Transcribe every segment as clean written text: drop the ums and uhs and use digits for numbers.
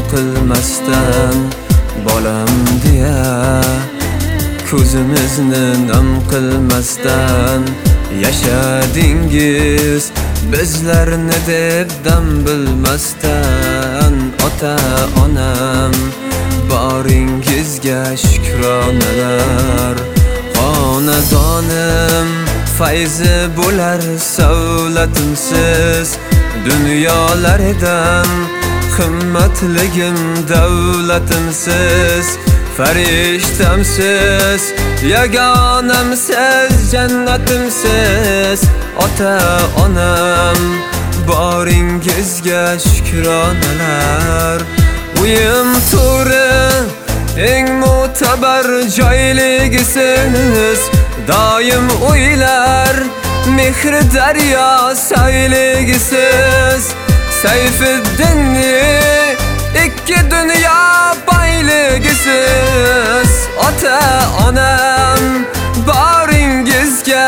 qilmasdan bolam deya ko'zimizni nam qilmasdan yashadingiz bizlarni deb dam bilmasdan. Ota onam boringizga shukronalar, xonadonim fayzi bo'lar savlatimsiz. Dunyolardan qimmatligim davlatimsiz, farishtamsiz, yagonamsiz, jannatimsiz. Ota onam boringizga shukronalar. Uyim to'ri eng mo'tabar joyligisiz, doim o'ylar mehri daryo sayligisiz. Sayfiddinni ikki dunyo boyligisiz. Ota onam boringizga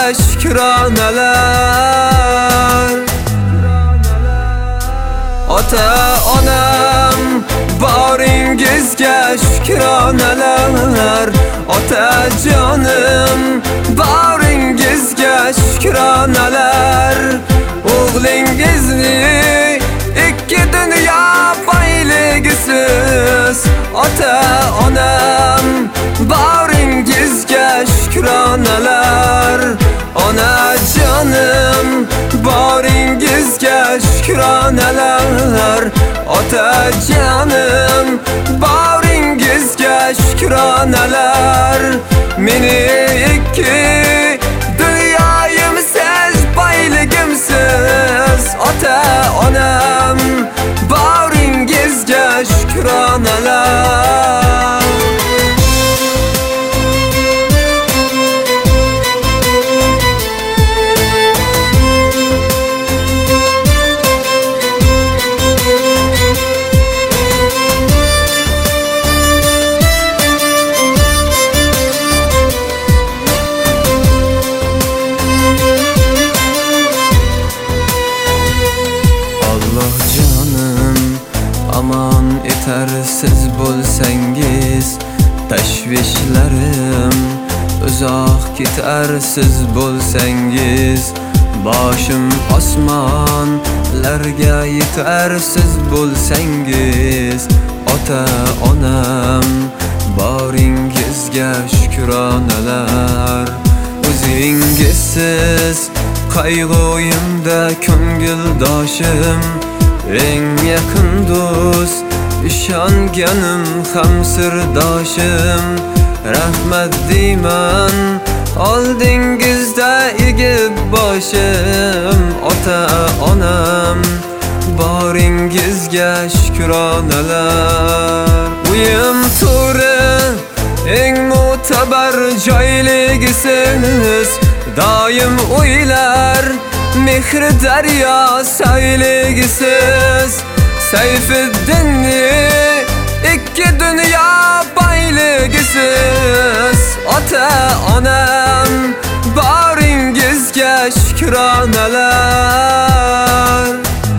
shukronalar. Ota onam boringizga shukronalar. Otajonim boringizga shukronalar. O'g'lingizni ikki dunyo boyligisiz. Ota onam boringizga shukronalar. Onajonim boringizga shukronalar. Otajonim boringizga shukronalar. Meni ikki dunyoyimsiz, boyligimsiz. Ota onam boringizga shukronalar. Aman etar siz bo'lsangiz, tashvishlarim uzoq ketar siz bo'lsangiz. Boshim osmonlarga yetar siz bo'lsangiz. Ota onam boringizga shukronalar. O'zingizsiz qayg'uyimda ko'ngildoshim, eng yaqin do'st, ishonganim ham sirdoshim. Rahmat deyman oldingizda egib boshim. Ota onam boringizga shukronalar. Uyim to'ri eng mo'tabar joyligisiz, doim o'ylar mehri daryo sayligisiz. Sayfiddinni ikki dunyo boyligisiz. Ota onam boringizga shukronalar.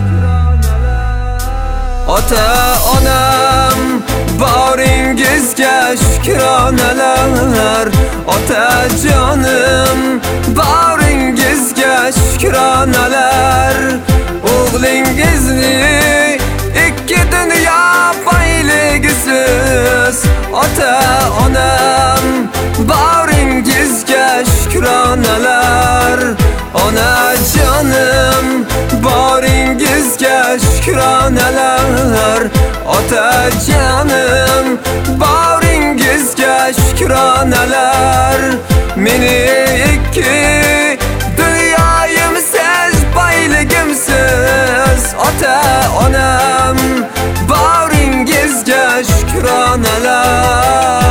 Ota onam boringizga shukronalar. Otajonim boringizga shukronalar. O'g'lingizni ikki dunyo boyligisiz. Ota onam boringizga shukronalar. Onajonim boringizga shukronalar. Otajonim boringizga shukronalar. Meni ikki dunyoyimsiz, boyligimsiz. Ota onam boringizga shukronalar.